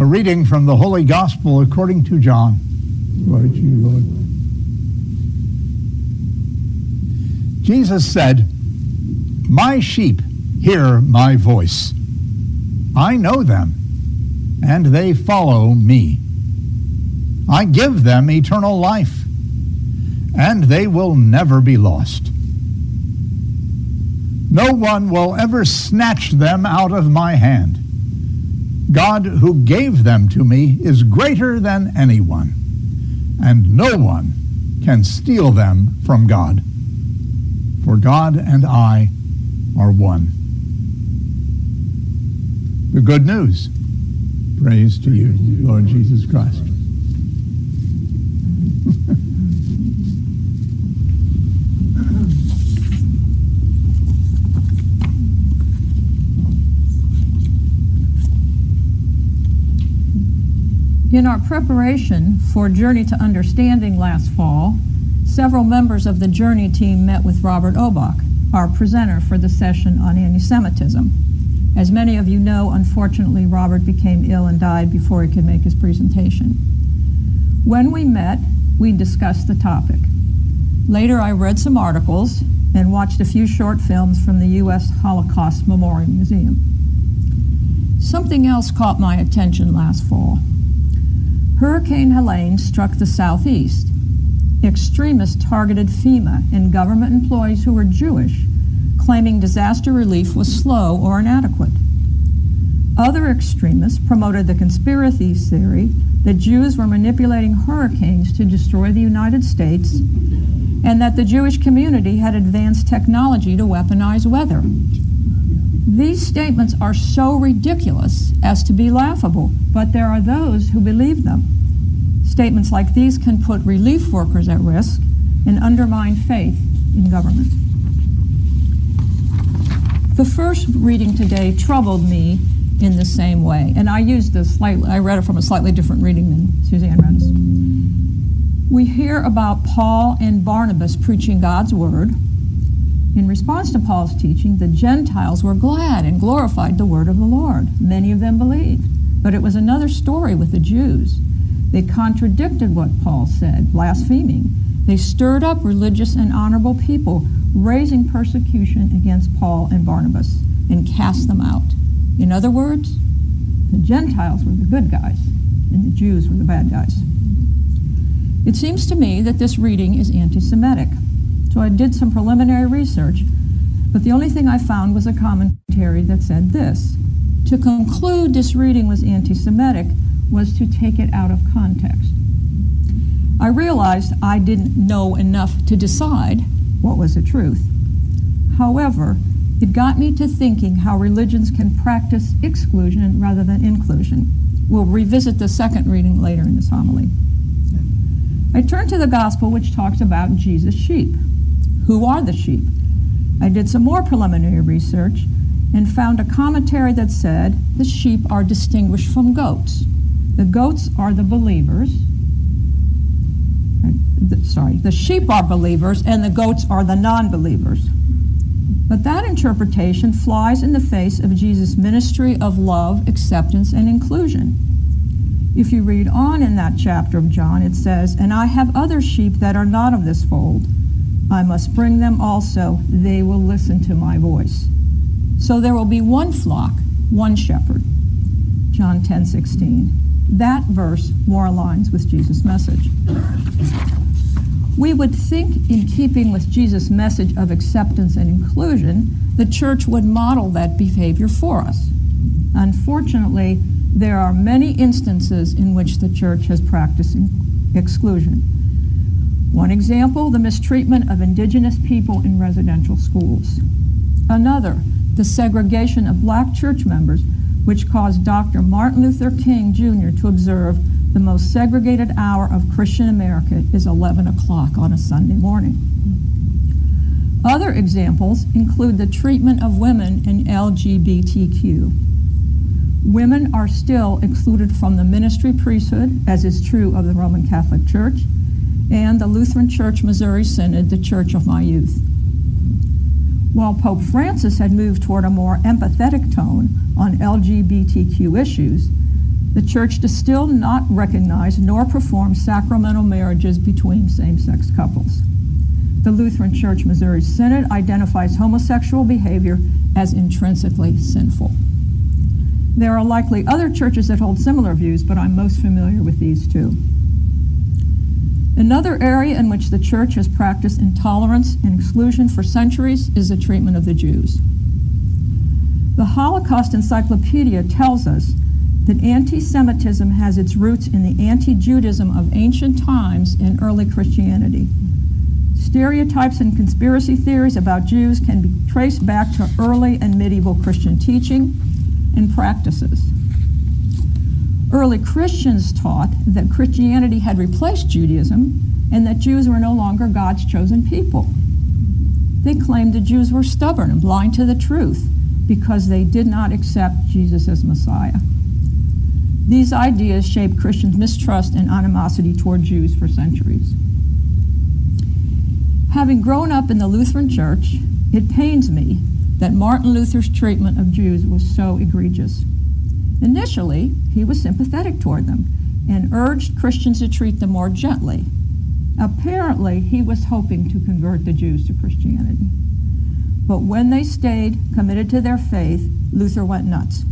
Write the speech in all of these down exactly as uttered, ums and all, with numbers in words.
A reading from the Holy Gospel according to John. Glory to you, Lord. Jesus said, "My sheep hear my voice. I know them, and they follow me. I give them eternal life, and they will never be lost. No one will ever snatch them out of my hand. God who gave them to me is greater than anyone, and no one can steal them from God. For God and I are one." The good news. Praise to you, Lord Jesus Christ. In our preparation for Journey to Understanding last fall, several members of the Journey team met with Robert Obach, our presenter for the session on anti-Semitism. As many of you know, unfortunately, Robert became ill and died before he could make his presentation. When we met, we discussed the topic. Later, I read some articles and watched a few short films from the U S Holocaust Memorial Museum. Something else caught my attention last fall. Hurricane Helene struck the southeast. Extremists targeted FEMA and government employees who were Jewish, claiming disaster relief was slow or inadequate. Other extremists promoted the conspiracy theory that Jews were manipulating hurricanes to destroy the United States and that the Jewish community had advanced technology to weaponize weather. These statements are so ridiculous as to be laughable, but there are those who believe them. Statements like these can put relief workers at risk and undermine faith in government. The first reading today troubled me in the same way, and I used this slightly, I read it from a slightly different reading than Suzanne read us. We hear about Paul and Barnabas preaching God's word. In response to Paul's teaching, the Gentiles were glad and glorified the word of the Lord. Many of them believed. But it was another story with the Jews. They contradicted what Paul said, blaspheming. They stirred up religious and honorable people, raising persecution against Paul and Barnabas, and cast them out. In other words, the Gentiles were the good guys, and the Jews were the bad guys. It seems to me that this reading is anti-Semitic. So I did some preliminary research, but the only thing I found was a commentary that said this: to conclude this reading was anti-Semitic was to take it out of context. I realized I didn't know enough to decide what was the truth. However, it got me to thinking how religions can practice exclusion rather than inclusion. We'll revisit the second reading later in this homily. I turned to the gospel, which talks about Jesus' sheep. Who are the sheep? I did some more preliminary research and found a commentary that said the sheep are distinguished from goats. The goats are the believers. Sorry, the sheep are believers and the goats are the non-believers. But that interpretation flies in the face of Jesus' ministry of love, acceptance, and inclusion. If you read on in that chapter of John, it says, "And I have other sheep that are not of this fold. I must bring them also. They will listen to my voice." So there will be one flock, one shepherd. John ten sixteen. That verse more aligns with Jesus' message. We would think, in keeping with Jesus' message of acceptance and inclusion, the church would model that behavior for us. Unfortunately, there are many instances in which the church has practiced exclusion. One example, the mistreatment of indigenous people in residential schools. Another, the segregation of black church members, which caused Doctor Martin Luther King Junior to observe the most segregated hour of Christian America is eleven o'clock on a Sunday morning. Other examples include the treatment of women in L G B T Q. Women are still excluded from the ministry priesthood, as is true of the Roman Catholic Church, and the Lutheran Church Missouri Synod, the church of my youth. While Pope Francis had moved toward a more empathetic tone on L G B T Q issues, The church does still not recognize nor perform sacramental marriages between same-sex couples. The Lutheran Church Missouri Synod identifies homosexual behavior as intrinsically sinful. There are likely other churches that hold similar views, but I'm most familiar with these two. Another area in which the church has practiced intolerance and exclusion for centuries is the treatment of the Jews. The Holocaust Encyclopedia tells us that anti-Semitism has its roots in the anti-Judaism of ancient times and early Christianity. Stereotypes and conspiracy theories about Jews can be traced back to early and medieval Christian teaching and practices. Early Christians taught that Christianity had replaced Judaism and that Jews were no longer God's chosen people. They claimed the Jews were stubborn and blind to the truth because they did not accept Jesus as Messiah. These ideas shaped Christians' mistrust and animosity toward Jews for centuries. Having grown up in the Lutheran Church, it pains me that Martin Luther's treatment of Jews was so egregious. Initially, he was sympathetic toward them and urged Christians to treat them more gently. Apparently, he was hoping to convert the Jews to Christianity. But when they stayed committed to their faith, Luther went nuts.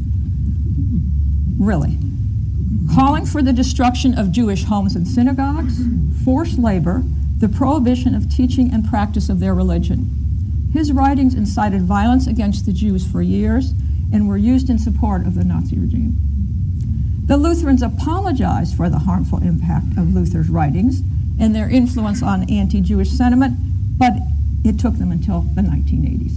Really. Calling for the destruction of Jewish homes and synagogues, forced labor, the prohibition of teaching and practice of their religion. His writings incited violence against the Jews for years and were used in support of the Nazi regime. The Lutherans apologized for the harmful impact of Luther's writings and their influence on anti-Jewish sentiment, but it took them until the nineteen eighties.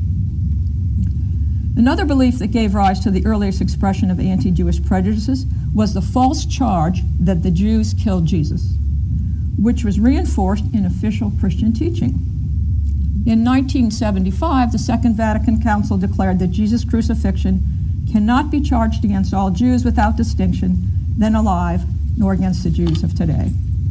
Another belief that gave rise to the earliest expression of anti-Jewish prejudices was the false charge that the Jews killed Jesus, which was reinforced in official Christian teaching. In nineteen seventy-five, the Second Vatican Council declared that Jesus' crucifixion cannot be charged against all Jews without distinction, then alive, nor against the Jews of today.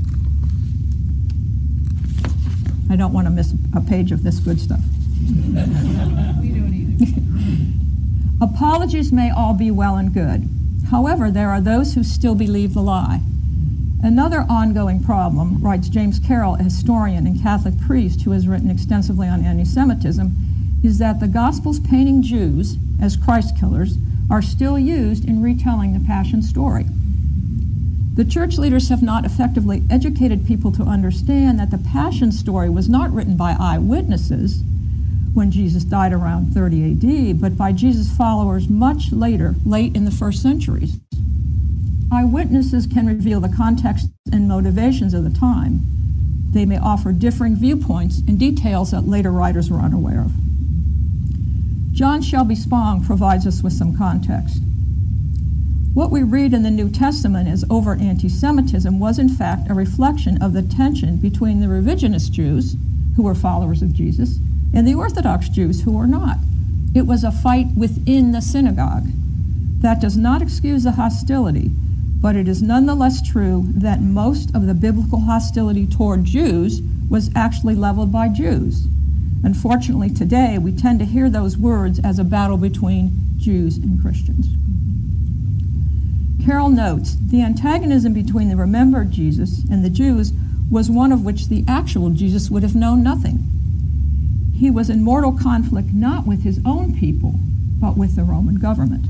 I don't want to miss a page of this good stuff. We don't either. Apologies may all be well and good. However, there are those who still believe the lie. Another ongoing problem, writes James Carroll, a historian and Catholic priest who has written extensively on anti-Semitism, is that the Gospels painting Jews as Christ killers are still used in retelling the Passion story. The church leaders have not effectively educated people to understand that the Passion story was not written by eyewitnesses when Jesus died around thirty A D, but by Jesus' followers much later, late in the first centuries. Eyewitnesses can reveal the context and motivations of the time. They may offer differing viewpoints and details that later writers were unaware of. John Shelby Spong provides us with some context. What we read in the New Testament as overt anti-Semitism was in fact a reflection of the tension between the revisionist Jews, who were followers of Jesus, and the Orthodox Jews, who were not. It was a fight within the synagogue. That does not excuse the hostility, but it is nonetheless true that most of the biblical hostility toward Jews was actually leveled by Jews. Unfortunately, today, we tend to hear those words as a battle between Jews and Christians. Carroll notes, the antagonism between the remembered Jesus and the Jews was one of which the actual Jesus would have known nothing. He was in mortal conflict not with his own people, but with the Roman government.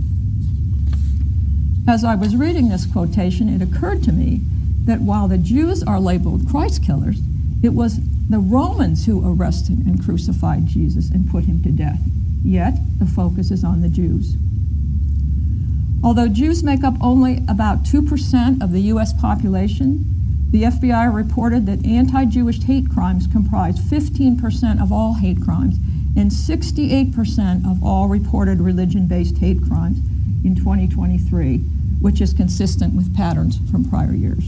As I was reading this quotation, it occurred to me that while the Jews are labeled Christ killers, it was the Romans who arrested and crucified Jesus and put him to death. Yet, the focus is on the Jews. Although Jews make up only about two percent of the U S population, the F B I reported that anti-Jewish hate crimes comprise fifteen percent of all hate crimes and sixty-eight percent of all reported religion-based hate crimes in twenty twenty-three, which is consistent with patterns from prior years.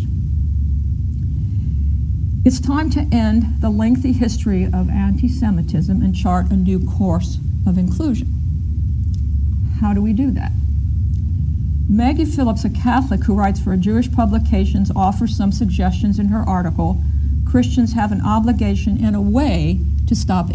It's time to end the lengthy history of anti-Semitism and chart a new course of inclusion. How do we do that? Maggie Phillips, a Catholic who writes for Jewish publications, offers some suggestions in her article, Christians Have an Obligation and a Way to Stop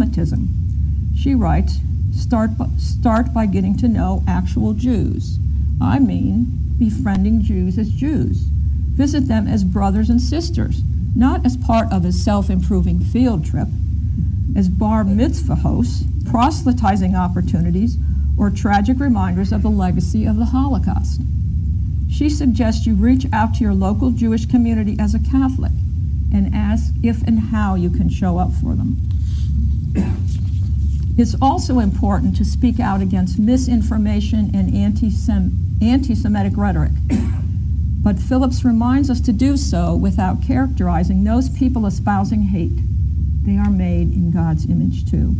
Anti-Semitism. She writes, start by, start by getting to know actual Jews. I mean befriending Jews as Jews. Visit them as brothers and sisters, not as part of a self-improving field trip, as bar mitzvah hosts, proselytizing opportunities, or tragic reminders of the legacy of the Holocaust. She suggests you reach out to your local Jewish community as a Catholic and ask if and how you can show up for them. It's also important to speak out against misinformation and anti-Sem- anti-Semitic rhetoric. But Phillips reminds us to do so without characterizing those people espousing hate. They are made in God's image too.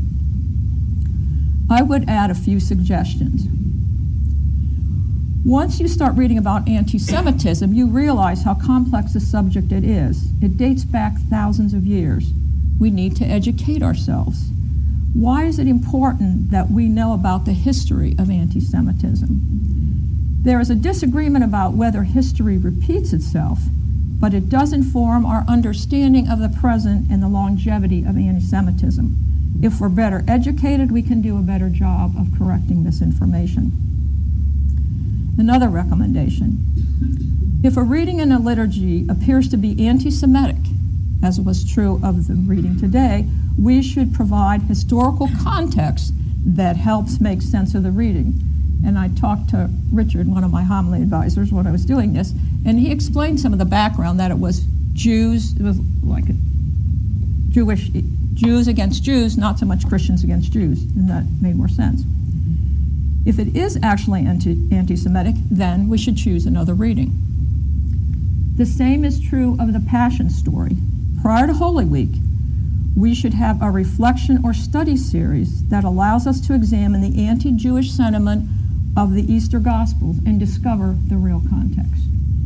I would add a few suggestions. Once you start reading about anti-Semitism, you realize how complex a subject it is. It dates back thousands of years. We need to educate ourselves. Why is it important that we know about the history of anti-Semitism? There is a disagreement about whether history repeats itself, but it does inform our understanding of the present and the longevity of anti-Semitism. If we're better educated, we can do a better job of correcting this information. Another recommendation. If a reading in a liturgy appears to be anti-Semitic, as was true of the reading today, we should provide historical context that helps make sense of the reading. And I talked to Richard, one of my homily advisors, when I was doing this, and he explained some of the background, that it was Jews, it was like a Jewish, Jews against Jews, not so much Christians against Jews, and that made more sense. If it is actually anti, anti-Semitic, then we should choose another reading. The same is true of the Passion story. Prior to Holy Week, we should have a reflection or study series that allows us to examine the anti-Jewish sentiment of the Easter Gospels and discover the real context.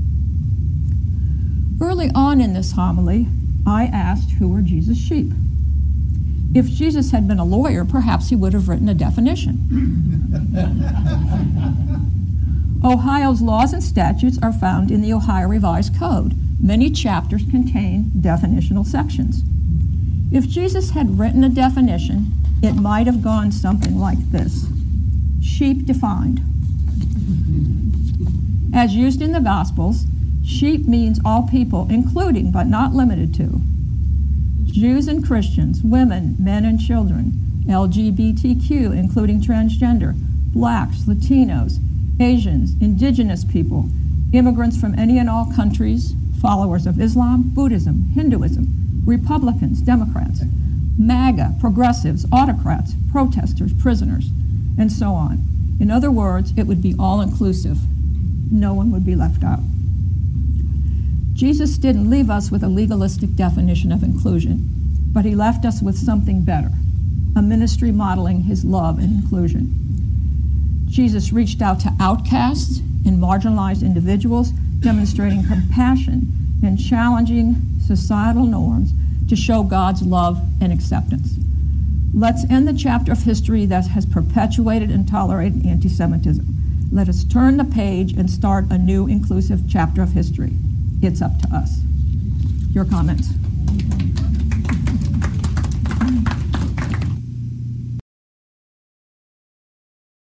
Early on in this homily, I asked, who are Jesus' sheep? If Jesus had been a lawyer, perhaps he would have written a definition. Ohio's laws and statutes are found in the Ohio Revised Code. Many chapters contain definitional sections. If Jesus had written a definition, it might have gone something like this. Sheep defined. As used in the Gospels, sheep means all people, including but not limited to Jews and Christians, women, men and children, L G B T Q, including transgender, blacks, Latinos, Asians, indigenous people, immigrants from any and all countries, followers of Islam, Buddhism, Hinduism, Republicans, Democrats, MAGA, progressives, autocrats, protesters, prisoners, and so on. In other words, it would be all-inclusive. No one would be left out. Jesus didn't leave us with a legalistic definition of inclusion, but he left us with something better, a ministry modeling his love and inclusion. Jesus reached out to outcasts and marginalized individuals, demonstrating compassion and challenging societal norms to show God's love and acceptance. Let's end the chapter of history that has perpetuated and tolerated anti-Semitism. Let us turn the page and start a new inclusive chapter of history. It's up to us. Your comments?